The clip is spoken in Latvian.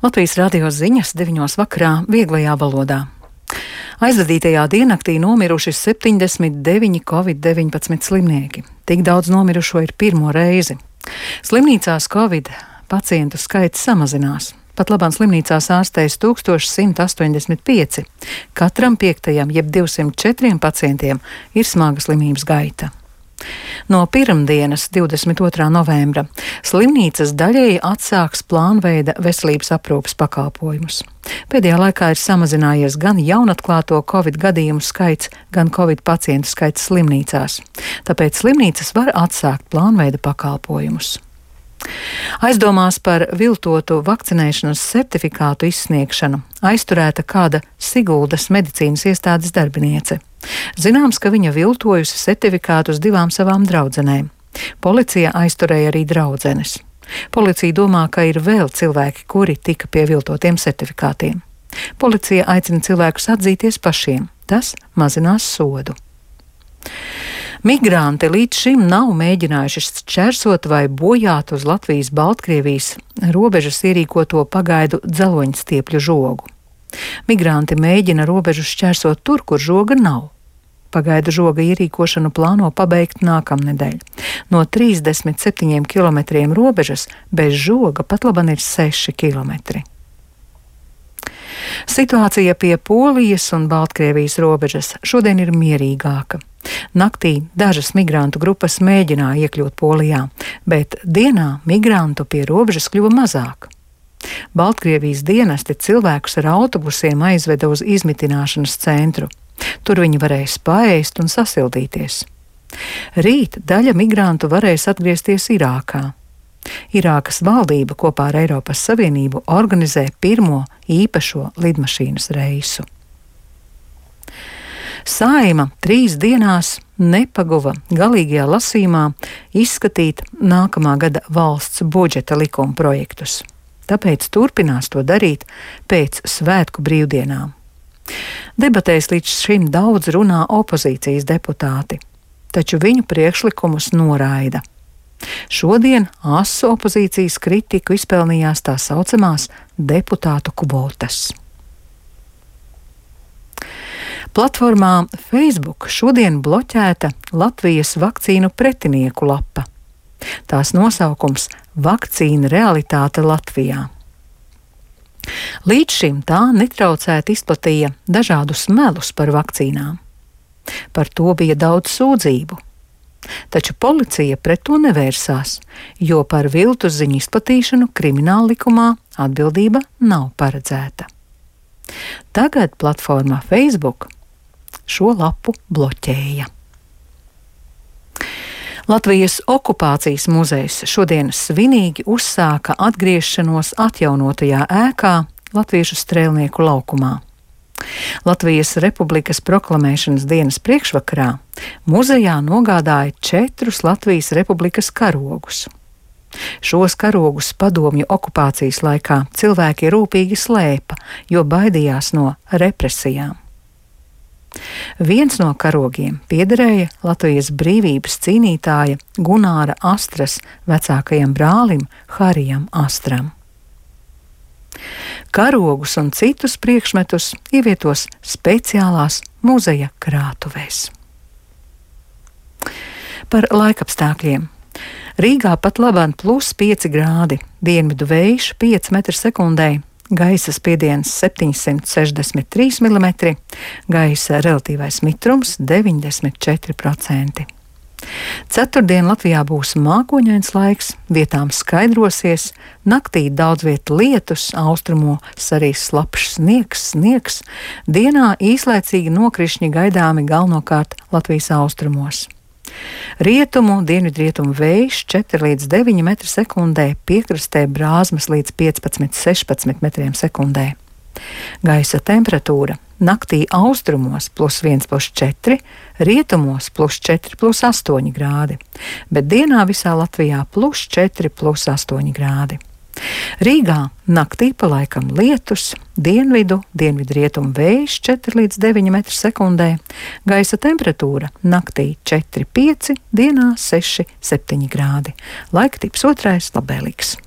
Latvijas radio ziņas 9 vakarā vieglajā valodā. Aizvadītajā diennaktī nomiruši 79 Covid-19 slimnieki. Tik daudz nomirušo ir pirmo reizi. Slimnīcās Covid pacientu skaits samazinās. Pat labāk slimnīcās ārstējas 1185. Katram 5. jeb 204 pacientiem ir smaga slimības gaita. No pirmdienas, 22. novembra, slimnīcas daļēji atsāks plānveida veselības aprūpes pakalpojumus. Pēdējā laikā ir samazinājies gan jaunatklāto Covid gadījumu skaits, gan Covid pacientu skaits slimnīcās. Tāpēc slimnīcas var atsākt plānveida pakalpojumus. Aizdomās par viltotu vakcinēšanas certifikātu izsniegšanu aizturēta kāda Siguldas medicīnas iestādes darbiniece. Zināms, ka viņa viltojusi certifikātus 2 savām draudzenēm. Policija aizturēja arī draudzenes. Policija domā, ka ir vēl cilvēki, kuri tika pie viltotiem certifikātiem. Policija aicina cilvēkus atzīties pašiem. Tas mazinās sodu. Migranti līdz šim nav mēģinājuši šķērsot vai bojāt uz Latvijas-Baltkrievijas robežas ierīkoto pagaidu dzeloņstiepļu žogu. Migranti mēģina robežu šķērsot tur, kur žoga nav. Pagaidu žoga ierīkošanu plāno pabeigt nākamnedēļ. No 37 kilometriem robežas bez žoga pat laban ir 6 kilometri. Situācija pie Polijas un Baltkrievijas robežas šodien ir mierīgāka. Naktī dažas migrantu grupas mēģināja iekļūt Polijā, bet dienā migrantu pie robežas kļuva mazāk. Baltkrievijas dienesti cilvēkus ar autobusiem aizveda uz izmitināšanas centru. Tur viņi varēs paēst un sasildīties. Rīt daļa migrantu varēs atgriezties Irākā. Irākas valdība kopā ar Eiropas Savienību organizē pirmo īpašo lidmašīnas reisu. Saeima 3 dienās nepaguva galīgajā lasījumā izskatīt nākamā gada valsts budžeta likuma projektus. Tāpēc turpinās to darīt pēc svētku brīvdienām. Debatēs līdz šim daudz runā opozīcijas deputāti, taču viņu priekšlikumus noraida. Šodien asu opozīcijas kritiku izpelnījās tā saucamās deputātu kvotas. Platformā Facebook šodien bloķēta Latvijas vakcīnu pretinieku lapa. Tās nosaukums – Vakcīna realitāte Latvijā. Līdz šim tā netraucēti izplatīja dažādus melus par vakcīnām. Par to bija daudz sūdzību. Taču policija pret to nevērsās, jo par viltus ziņu izplatīšanu krimināla likumā atbildība nav paredzēta. Tagad platformā Facebook šo lapu bloķēja. Latvijas okupācijas muzejs šodien svinīgi uzsāka atgriešanos atjaunotajā ēkā Latviešu strēlnieku laukumā. Latvijas Republikas proklamēšanas dienas priekšvakarā muzejā nogādāja 4 Latvijas Republikas karogus. Šos karogus padomju okupācijas laikā cilvēki rūpīgi slēpa, jo baidījās no represijām. Viens no karogiem piederēja Latvijas brīvības cīnītāja Gunāra Astras vecākajam brālim Harijam Astram. Karogus un citus priekšmetus ievietos speciālās muzeja krātuvēs. Par laikapstākļiem. Rīgā pat labāk +5 grādi, dienvidu vējš 5 m/sekundē, gaisa spiediens 763 mm, gaisa relatīvais mitrums 94%. Ceturtdien Latvijā būs mākoņains laiks, vietām skaidrosies, naktī daudz viet lietus, austrumos arī slapjš sniegs, dienā īslaicīgi nokrišņi gaidāmi galvenokārt Latvijas austrumos. Rietumu, dienvidrietumu vējš 4 līdz 9 m/sekundē, piekrastē brāzmas līdz 15–16 m/sekundē. Gaisa temperatūra naktī austrumos +1–+4, rietumos +4–+8 grādi, bet dienā visā Latvijā +4–+8 grādi. Rīgā naktī pa laikam lietus, dienvidrietumu vējš 4 līdz 9 m/sekundē, gaisa temperatūra naktī 4–5, dienā 6–7 grādi. Laika tips otrais labvēlīgs.